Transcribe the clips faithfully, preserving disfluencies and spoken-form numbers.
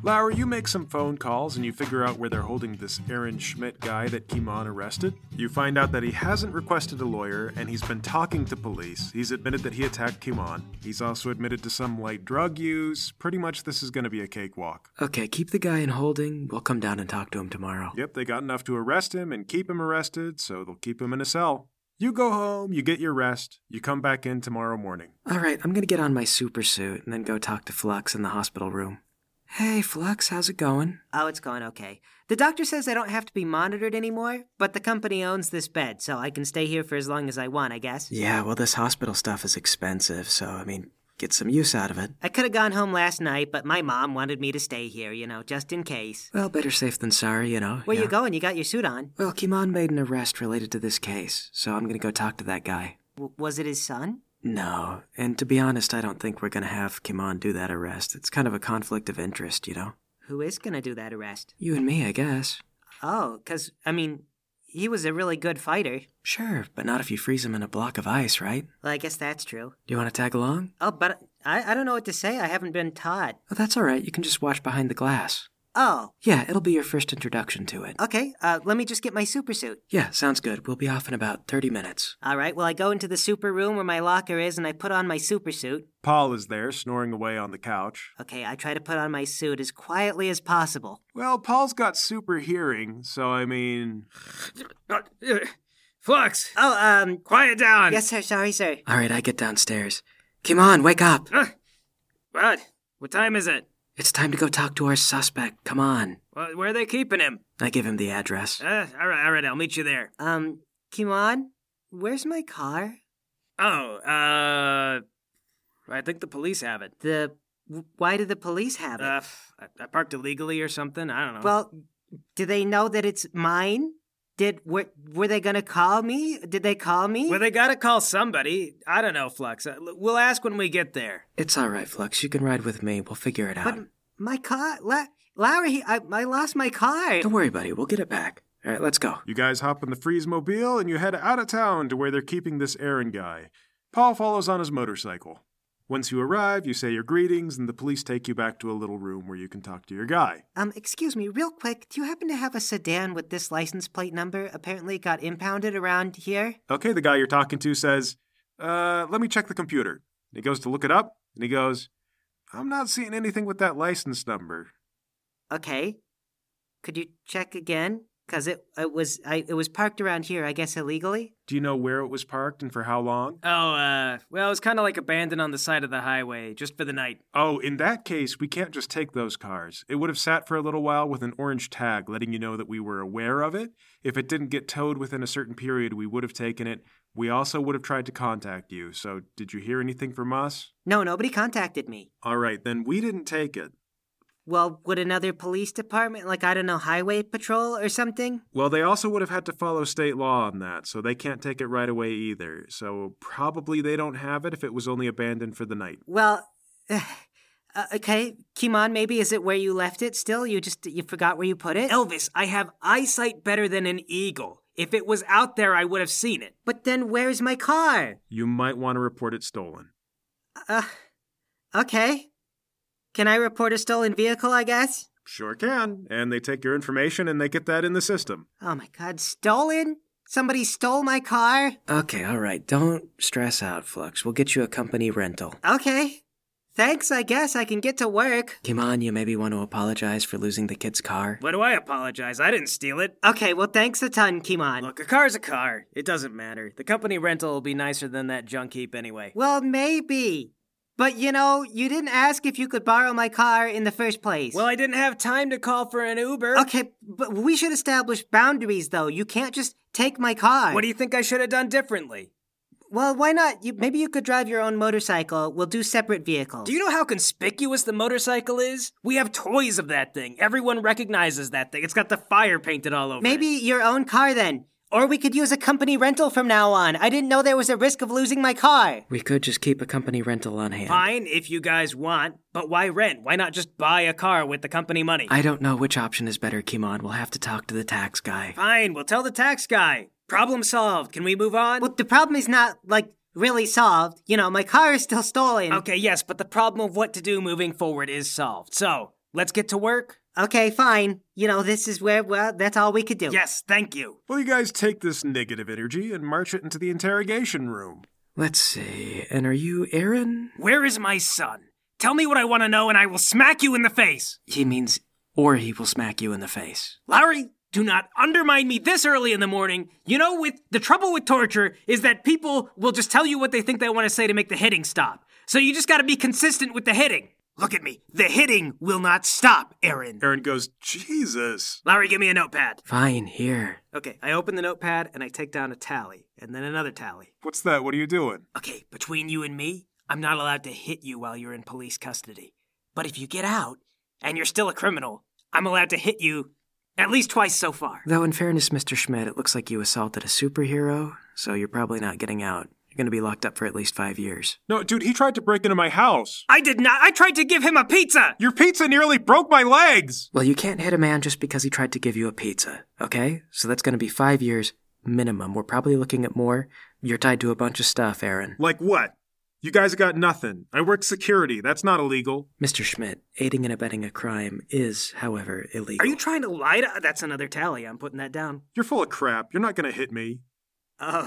Lauer, you make some phone calls and you figure out where they're holding this Aaron Schmidt guy that Kimon arrested. You find out that he hasn't requested a lawyer and he's been talking to police. He's admitted that he attacked Kimon. He's also admitted to some light drug use. Pretty much this is going to be a cakewalk. Okay, keep the guy in holding. We'll come down and talk to him tomorrow. Yep, they got enough to arrest him and keep him arrested, so they'll keep him in a cell. You go home, you get your rest, you come back in tomorrow morning. All right, I'm going to get on my super suit and then go talk to Flux in the hospital room. Hey, Flux, how's it going? Oh, it's going okay. The doctor says I don't have to be monitored anymore, but the company owns this bed, so I can stay here for as long as I want, I guess. Yeah, well, this hospital stuff is expensive, so, I mean, get some use out of it. I could have gone home last night, but my mom wanted me to stay here, you know, just in case. Well, better safe than sorry, you know. Where yeah. you going? You got your suit on. Well, Kimon made an arrest related to this case, so I'm going to go talk to that guy. W- was it his son? No, and to be honest, I don't think we're going to have Kimon do that arrest. It's kind of a conflict of interest, you know. Who is going to do that arrest? You and me, I guess. Oh, because, I mean, he was a really good fighter. Sure, but not if you freeze him in a block of ice, right? Well, I guess that's true. Do you want to tag along? Oh, but I, I don't know what to say. I haven't been taught. Oh, that's all right. You can just watch behind the glass. Oh. Yeah, it'll be your first introduction to it. Okay, uh, let me just get my super suit. Yeah, sounds good. We'll be off in about thirty minutes. All right, well, I go into the super room where my locker is and I put on my super suit. Paul is there, snoring away on the couch. Okay, I try to put on my suit as quietly as possible. Well, Paul's got super hearing, so I mean... Flux! Oh, um... Quiet down! Yes, sir, sorry, sir. All right, I get downstairs. Kimon, wake up! Uh, what? What time is it? It's time to go talk to our suspect. Come on. Well, where are they keeping him? I give him the address. Uh, all right, all right, I'll meet you there. Um, Kimon, where's my car? Oh, uh... I think the police have it. The... Why do the police have it? Uh, I, I parked illegally or something, I don't know. Well, do they know that it's mine? Did... Were, were they gonna call me? Did they call me? Well, they gotta call somebody. I don't know, Flux. Uh, we'll ask when we get there. It's all right, Flux. You can ride with me. We'll figure it out. But my car... La- Larry, I, I lost my car. Don't worry, buddy. We'll get it back. All right, let's go. You guys hop in the Freeze-mobile and you head out of town to where they're keeping this Aaron guy. Paul follows on his motorcycle. Once you arrive, you say your greetings, and the police take you back to a little room where you can talk to your guy. Um, excuse me, real quick, do you happen to have a sedan with this license plate number? Apparently it got impounded around here. Okay, the guy you're talking to says, uh, let me check the computer. And he goes to look it up, and he goes, I'm not seeing anything with that license number. Okay. Could you check again? Because it, it was I it was parked around here, I guess illegally? Do you know where it was parked and for how long? Oh, uh, well, it was kind of like abandoned on the side of the highway, just for the night. Oh, in that case, we can't just take those cars. It would have sat for a little while with an orange tag letting you know that we were aware of it. If it didn't get towed within a certain period, we would have taken it. We also would have tried to contact you. So, did you hear anything from us? No, nobody contacted me. All right, then we didn't take it. Well, would another police department, like, I don't know, highway patrol or something? Well, they also would have had to follow state law on that, so they can't take it right away either. So probably they don't have it if it was only abandoned for the night. Well, uh, okay, Kimon, maybe is it where you left it still? You just, you forgot where you put it? Elvis, I have eyesight better than an eagle. If it was out there, I would have seen it. But then where's my car? You might want to report it stolen. Uh, okay. Can I report a stolen vehicle, I guess? Sure can. And they take your information and they get that in the system. Oh my god, stolen? Somebody stole my car? Okay, all right. Don't stress out, Flux. We'll get you a company rental. Okay. Thanks, I guess. I can get to work. Kimon, you maybe want to apologize for losing the kid's car? Why do I apologize? I didn't steal it. Okay, well, thanks a ton, Kimon. Look, a car's a car. It doesn't matter. The company rental will be nicer than that junk heap anyway. Well, maybe. But, you know, you didn't ask if you could borrow my car in the first place. Well, I didn't have time to call for an Uber. Okay, but we should establish boundaries, though. You can't just take my car. What do you think I should have done differently? Well, why not? You, maybe you could drive your own motorcycle. We'll do separate vehicles. Do you know how conspicuous the motorcycle is? We have toys of that thing. Everyone recognizes that thing. It's got the fire painted all over Maybe it. your own car, then. Or we could use a company rental from now on. I didn't know there was a risk of losing my car. We could just keep a company rental on hand. Fine, if you guys want. But why rent? Why not just buy a car with the company money? I don't know which option is better, Kimon. We'll have to talk to the tax guy. Fine, we'll tell the tax guy. Problem solved. Can we move on? Well, the problem is not, like, really solved. You know, my car is still stolen. Okay, yes, but the problem of what to do moving forward is solved. So, Let's get to work? Okay, fine. You know, this is where, well, that's all we could do. Yes, thank you. Well, you guys take this negative energy and march it into the interrogation room. Let's see. And are you Aaron? Where is my son? Tell me what I want to know and I will smack you in the face. He means, or he will smack you in the face. Lowry, do not undermine me this early in the morning. You know, with the trouble with torture is that people will just tell you what they think they want to say to make the hitting stop. So you just got to be consistent with the hitting. Look at me. The hitting will not stop, Aaron. Aaron goes, Jesus. Lowry, give me a notepad. Fine, here. Okay, I open the notepad and I take down a tally, and then another tally. What's that? What are you doing? Okay, between you and me, I'm not allowed to hit you while you're in police custody. But if you get out, and you're still a criminal, I'm allowed to hit you at least twice so far. Though in fairness, Mister Schmidt, it looks like you assaulted a superhero, so you're probably not getting out. You're going to be locked up for at least five years. No, dude, he tried to break into my house. I did not. I tried to give him a pizza. Your pizza nearly broke my legs. Well, you can't hit a man just because he tried to give you a pizza, okay? So that's going to be five years minimum. We're probably looking at more. You're tied to a bunch of stuff, Aaron. Like what? You guys got nothing. I work security. That's not illegal. Mister Schmidt, aiding and abetting a crime is, however, illegal. Are you trying to lie to... That's another tally. I'm putting that down. You're full of crap. You're not going to hit me. Oh,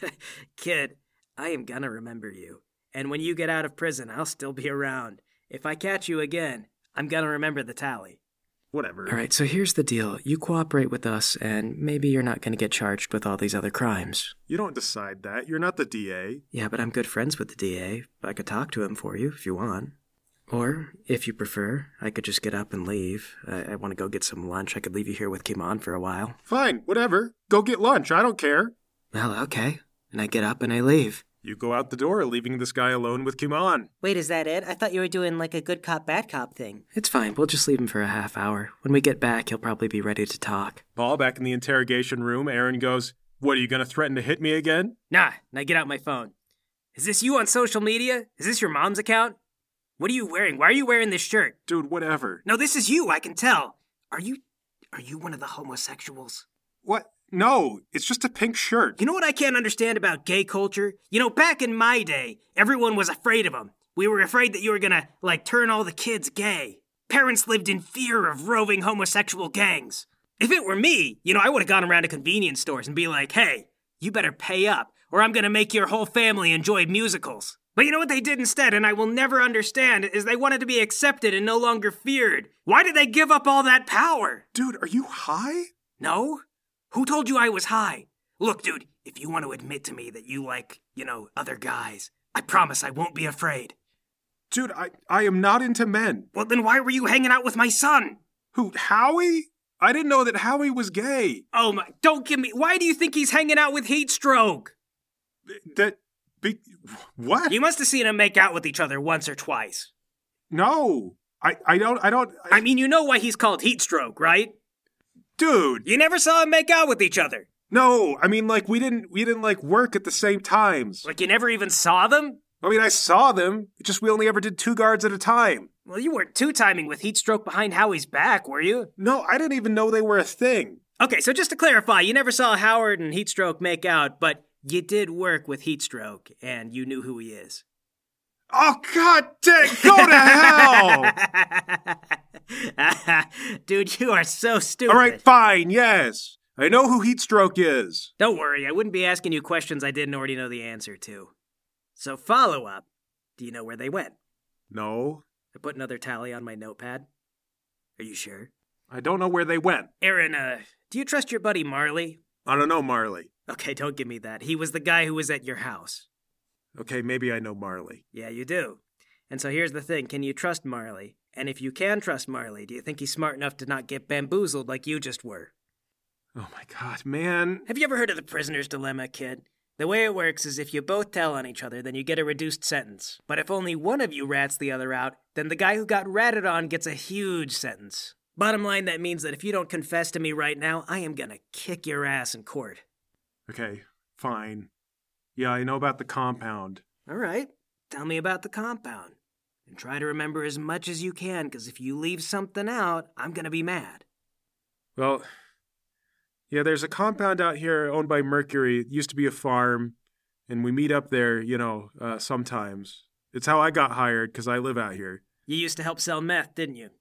kid, I am gonna remember you. And when you get out of prison, I'll still be around. If I catch you again, I'm gonna remember the tally. Whatever. All right, so here's the deal. You cooperate with us, and maybe you're not gonna get charged with all these other crimes. You don't decide that. You're not the D A. Yeah, but I'm good friends with the D A. I could talk to him for you if you want. Or, if you prefer, I could just get up and leave. I, I want to go get some lunch. I could leave you here with Kimon for a while. Fine, whatever. Go get lunch. I don't care. Well, okay. And I get up and I leave. You go out the door, leaving this guy alone with Kimon. Wait, is that it? I thought you were doing like a good cop, bad cop thing. It's fine. We'll just leave him for a half hour. When we get back, he'll probably be ready to talk. Paul, back in the interrogation room, Aaron goes, what, are you going to threaten to hit me again? Nah, now get out my phone. Is this you on social media? Is this your mom's account? What are you wearing? Why are you wearing this shirt? Dude, whatever. No, this is you, I can tell. Are you... are you one of the homosexuals? What? No, it's just a pink shirt. You know what I can't understand about gay culture? You know, back in my day, everyone was afraid of them. We were afraid that you were gonna, like, turn all the kids gay. Parents lived in fear of roving homosexual gangs. If it were me, you know, I would have gone around to convenience stores and be like, hey, you better pay up, or I'm gonna make your whole family enjoy musicals. But you know what they did instead, and I will never understand, is they wanted to be accepted and no longer feared. Why did they give up all that power? Dude, are you high? No? Who told you I was high? Look, dude, if you want to admit to me that you like, you know, other guys, I promise I won't be afraid. Dude, I, I am not into men. Well, then why were you hanging out with my son? Who, Howie? I didn't know that Howie was gay. Oh my, don't give me, why do you think he's hanging out with Heatstroke? That, be, what? You must have seen them make out with each other once or twice. No, I, I don't, I don't. I, I mean, you know why he's called Heatstroke, right? Dude. You never saw them make out with each other. No, I mean, like, we didn't, we didn't, like, work at the same times. Like, you never even saw them? I mean, I saw them, it's just we only ever did two guards at a time. Well, you weren't two-timing with Heatstroke behind Howie's back, were you? No, I didn't even know they were a thing. Okay, so just to clarify, you never saw Howard and Heatstroke make out, but you did work with Heatstroke, and you knew who he is. Oh, God dang, go to hell! Dude, you are so stupid. All right, fine, yes. I know who Heatstroke is. Don't worry, I wouldn't be asking you questions I didn't already know the answer to. So follow-up, do you know where they went? No. I put another tally on my notepad. Are you sure? I don't know where they went. Aaron, uh, do you trust your buddy Marley? I don't know Marley. Okay, don't give me that. He was the guy who was at your house. Okay, maybe I know Marley. Yeah, you do. And so here's the thing, can you trust Marley? And if you can trust Marley, do you think he's smart enough to not get bamboozled like you just were? Oh my God, man. Have you ever heard of the prisoner's dilemma, kid? The way it works is if you both tell on each other, then you get a reduced sentence. But if only one of you rats the other out, then the guy who got ratted on gets a huge sentence. Bottom line, that means that if you don't confess to me right now, I am gonna kick your ass in court. Okay, fine. Yeah, I know about the compound. All right, tell me about the compound. And try to remember as much as you can, because if you leave something out, I'm gonna be mad. Well, yeah, there's a compound out here owned by Mercury. It used to be a farm, and we meet up there, you know, uh, sometimes. It's how I got hired, because I live out here. You used to help sell meth, didn't you?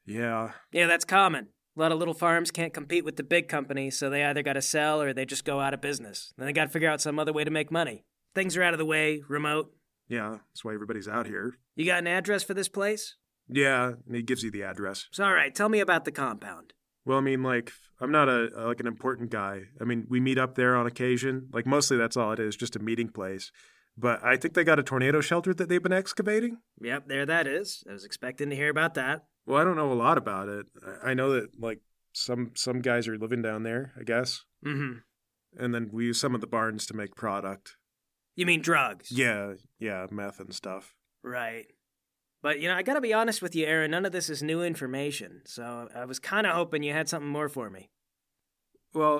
Yeah. Yeah, that's common. A lot of little farms can't compete with the big companies, so they either gotta sell or they just go out of business. Then they gotta figure out some other way to make money. Things are out of the way, remote. Yeah, that's why everybody's out here. You got an address for this place? Yeah, and he gives you the address. So, all right, tell me about the compound. Well, I mean, like, I'm not a, a like an important guy. I mean, we meet up there on occasion. Like, mostly that's all it is, just a meeting place. But I think they got a tornado shelter that they've been excavating. Yep, there that is. I was expecting to hear about that. Well, I don't know a lot about it. I I know that, like, some some guys are living down there, I guess. Mm-hmm. And then we use some of the barns to make product. You mean drugs? Yeah, yeah, meth and stuff. Right. But, you know, I gotta be honest with you, Aaron, none of this is new information, so I was kinda hoping you had something more for me. Well,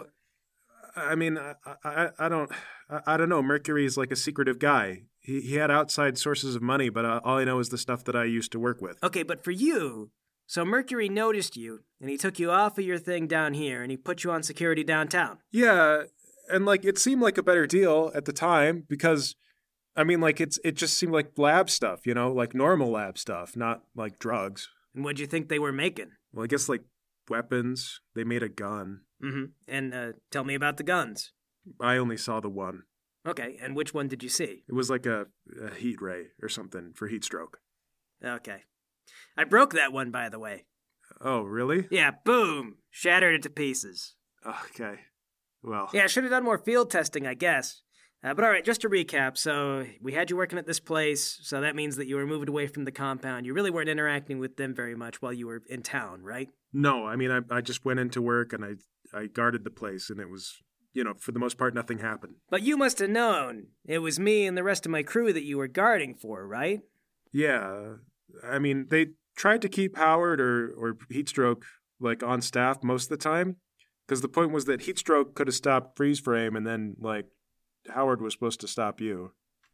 I mean, I I, I don't I, I don't know. Mercury's like a secretive guy. He he had outside sources of money, but uh, all I know is the stuff that I used to work with. Okay, but for you, so Mercury noticed you, and he took you off of your thing down here, and he put you on security downtown. Yeah, and like it seemed like a better deal at the time because, I mean, like it's it just seemed like lab stuff, you know, like normal lab stuff, not like drugs. And what'd you think they were making? Well, I guess like weapons. They made a gun. Mm-hmm. And uh, tell me about the guns. I only saw the one. Okay, and which one did you see? It was like a, a heat ray or something for heat stroke. Okay. I broke that one, by the way. Oh, really? Yeah, boom! Shattered it to pieces. Okay. Well. Yeah, I should have done more field testing, I guess. Uh, but all right, just to recap, so we had you working at this place, so that means that you were moved away from the compound. You really weren't interacting with them very much while you were in town, right? No, I mean, I I just went into work and I I guarded the place, and it was, you know, for the most part, nothing happened. But you must have known it was me and the rest of my crew that you were guarding for, right? Yeah. I mean, they tried to keep Howard or, or Heatstroke, like, on staff most of the time, because the point was that Heatstroke could have stopped Freeze Frame, and then, like, Howard was supposed to stop you.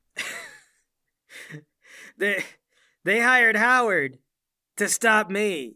they they hired Howard to stop me.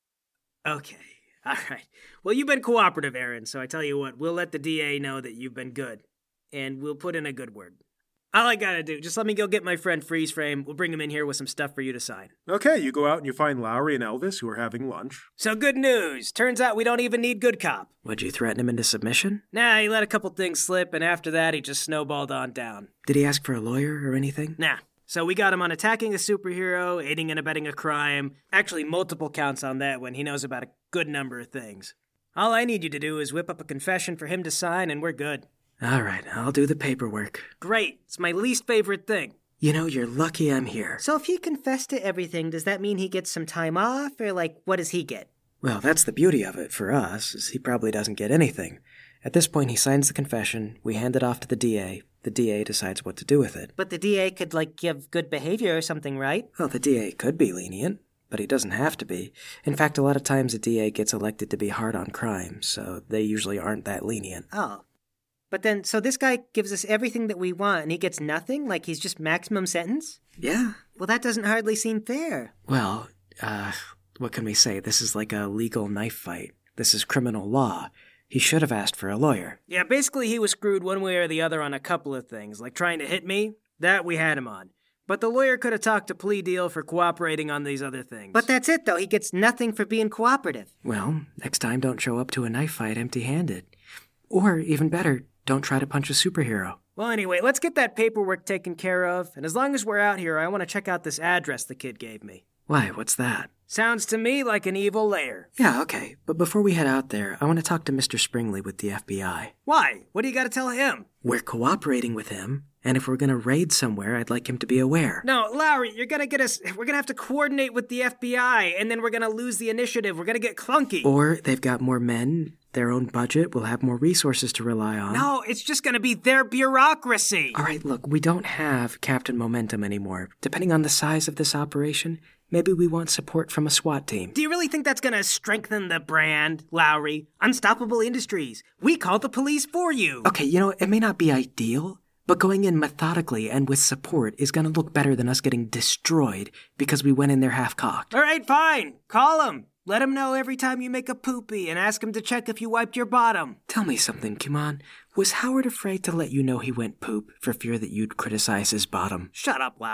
Okay, all right. Well, you've been cooperative, Aaron, so I tell you what, we'll let the D A know that you've been good, and we'll put in a good word. All I gotta do, just let me go get my friend Freeze Frame. We'll bring him in here with some stuff for you to sign. Okay, you go out and you find Lowry and Elvis, who are having lunch. So good news. Turns out we don't even need good cop. Would you threaten him into submission? Nah, he let a couple things slip, and after that, he just snowballed on down. Did he ask for a lawyer or anything? Nah. So we got him on attacking a superhero, aiding and abetting a crime. Actually, multiple counts on that when he knows about a good number of things. All I need you to do is whip up a confession for him to sign, and we're good. All right, I'll do the paperwork. Great. It's my least favorite thing. You know, you're lucky I'm here. So if he confessed to everything, does that mean he gets some time off? Or, like, what does he get? Well, that's the beauty of it for us, is he probably doesn't get anything. At this point, he signs the confession, we hand it off to the D A, the D A decides what to do with it. But the D A could, like, give good behavior or something, right? Well, the D A could be lenient, but he doesn't have to be. In fact, a lot of times a D A gets elected to be hard on crime, so they usually aren't that lenient. Oh. But then, so this guy gives us everything that we want, and he gets nothing? Like he's just maximum sentence? Yeah. Well, that doesn't hardly seem fair. Well, uh, what can we say? This is like a legal knife fight. This is criminal law. He should have asked for a lawyer. Yeah, basically he was screwed one way or the other on a couple of things, like trying to hit me. That we had him on. But the lawyer could have talked a plea deal for cooperating on these other things. But that's it, though. He gets nothing for being cooperative. Well, next time don't show up to a knife fight empty-handed. Or, even better, don't try to punch a superhero. Well, anyway, let's get that paperwork taken care of, and as long as we're out here, I want to check out this address the kid gave me. Why, what's that? Sounds to me like an evil lair. Yeah, okay, but before we head out there, I want to talk to Mister Springley with the F B I. Why? What do you got to tell him? We're cooperating with him, and if we're going to raid somewhere, I'd like him to be aware. No, Lowry, you're going to get us... We're going to have to coordinate with the F B I, and then we're going to lose the initiative. We're going to get clunky. Or they've got more men, their own budget, we'll have more resources to rely on. No, it's just going to be their bureaucracy. All right, look, we don't have Captain Momentum anymore. Depending on the size of this operation, maybe we want support from a SWAT team. Do you really think that's going to strengthen the brand, Lowry? Unstoppable Industries. We call the police for you. Okay, you know, it may not be ideal, but going in methodically and with support is going to look better than us getting destroyed because we went in there half-cocked. All right, fine. Call him. Let him know every time you make a poopy and ask him to check if you wiped your bottom. Tell me something, Kumon. Was Howard afraid to let you know he went poop for fear that you'd criticize his bottom? Shut up, Lowry.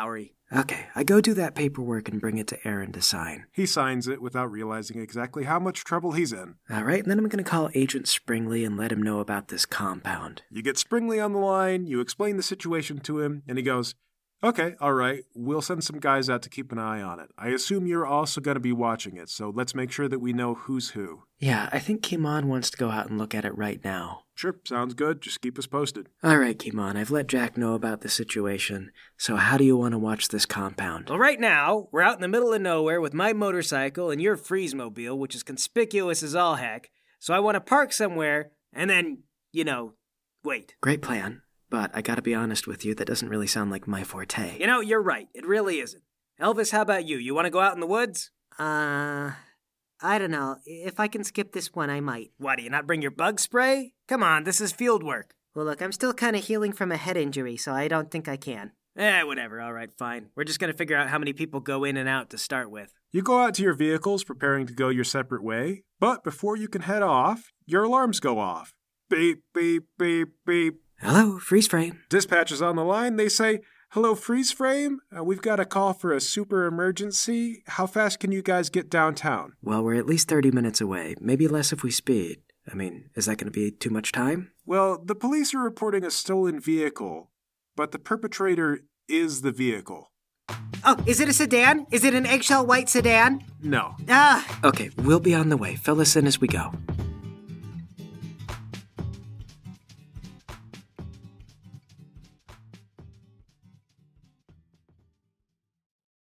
Okay, I go do that paperwork and bring it to Aaron to sign. He signs it without realizing exactly how much trouble he's in. All right, and then I'm going to call Agent Springley and let him know about this compound. You get Springley on the line, you explain the situation to him, and he goes, okay, all right, we'll send some guys out to keep an eye on it. I assume you're also going to be watching it, so let's make sure that we know who's who. Yeah, I think Kimon wants to go out and look at it right now. Sure, sounds good. Just keep us posted. All right, Kimon, I've let Jack know about the situation. So how do you want to watch this compound? Well, right now, we're out in the middle of nowhere with my motorcycle and your Freeze-mobile, which is conspicuous as all heck. So I want to park somewhere and then, you know, wait. Great plan. But I gotta be honest with you, that doesn't really sound like my forte. You know, you're right. It really isn't. Elvis, how about you? You want to go out in the woods? Uh, I don't know. If I can skip this one, I might. Why, do you not bring your bug spray? Come on, this is field work. Well, look, I'm still kind of healing from a head injury, so I don't think I can. Eh, whatever. All right, fine. We're just going to figure out how many people go in and out to start with. You go out to your vehicles, preparing to go your separate way, but before you can head off, your alarms go off. Beep, beep, beep, beep. Hello, Freeze Frame. Dispatch is on the line. They say, hello, Freeze Frame. Uh, we've got a call for a super emergency. How fast can you guys get downtown? Well, we're at least thirty minutes away. Maybe less if we speed. I mean, is that going to be too much time? Well, the police are reporting a stolen vehicle, but the perpetrator is the vehicle. Oh, is it a sedan? Is it an eggshell white sedan? No. Ah! Okay, we'll be on the way. Fill us in as we go.